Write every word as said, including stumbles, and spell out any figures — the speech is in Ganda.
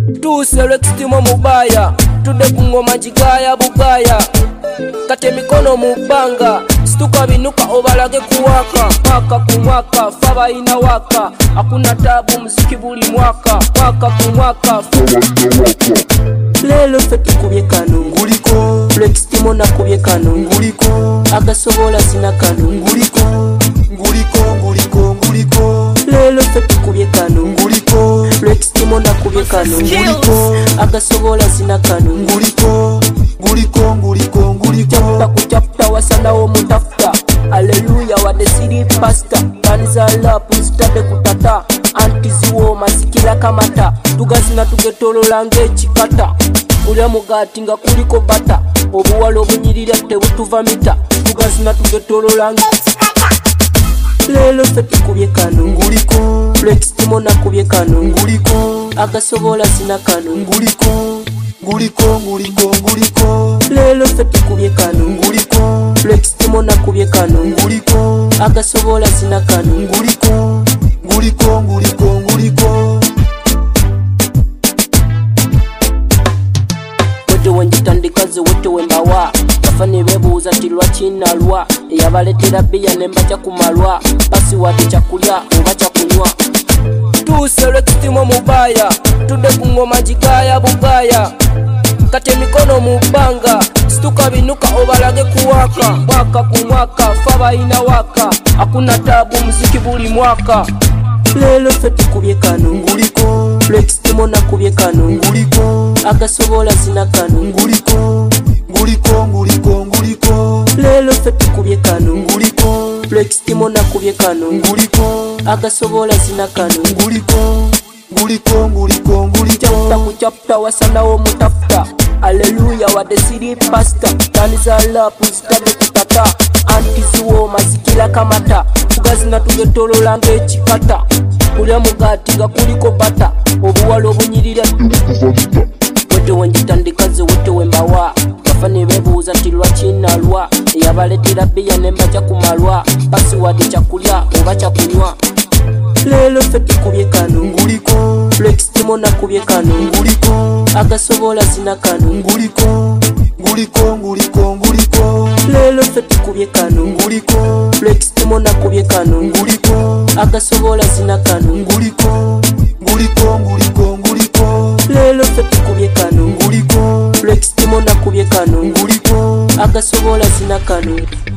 Tuselect timo mubaya tude kungoma jigaya bugaya kate mikono mubanga stuka binuka obalage kuwaka mwaka ku mwaka faba ina waka hakuna tabu muziki buli mwaka mwaka ku mwaka lelo feti kubye kanu nguliko flex timo na kubye kanu nguliko agasobola sina kanu nguliko nguliko nguliko nguliko lelo feti kubye kanu nguliko flex timo na kubye kanu nguliko agasobola sina kanu nguliko nguliko nguliko nguliko chapta ku chapta wasana wo mutafta hallelujah wa the city pastor kanisa la pustade kutata antiziwo masikila kamata tugazina tugetolola ng'ekikata ulya mugati nga kuliko bata obuwala obunyirira tebutuva mita tugazina tugetolola ng'ekikata lelo feti kubye kanu nguliko flex timo na kubye kanu nguliko agasobola sina kanu nguliko nguliko nguliko nguliko lelo feti kubye kanu nguliko flex timo na kubye kanu nguliko agasobola sina kanu nguliko nguliko nguliko nguliko wete wenjitandikaze wete wembawa bafane bebuuza ti lwaki nalwa eyabaletera bbiya nemba kyakumalwa basi wadde kyakulya oba kyakunywa tuselect timo mubaya tude kungoma jigaya bugaya kate mikono mubanga stuka binuka obalage kuwaka mwaka ku mwaka faba ina waka hakuna tabu muziki buli mwaka lelo feti kubye kanu nguliko flex timo na kubye kanu nguliko agasobola sina kanu nguliko nguliko nguliko nguliko lelo feti kubye kanu nguliko flex timo na kubye kanu nguliko agasobola sina kanu nguliko nguliko nguliko nguliko chapta ku chapta wasana wo mutafta hallelujah wa the city pastor kanisa la pustade kutata antiziwo masikila kamata tugazina tugetolola ng'ekikata ulya mugati nga kuliko bata obuwala obunyirira wete wenjitandikaze wete wembawa bafane bebuuza ti lwaki nalwa eyabaletera bbiya nemba kyakumalwa basi wadde kyakulya oba kyakunywa lelo feti kubye kanu nguliko flex timo na kubye kanu nguliko agasobola sina kanu nguliko nguliko nguliko nguliko lelo feti kubye kanu nguliko flex timo na kubye kanu nguliko agasobola sina kanu nguliko nguliko nguliko nguliko lelo feti kubye kanu nguliko flex timo na kubye kanu nguliko agasobola sina kanu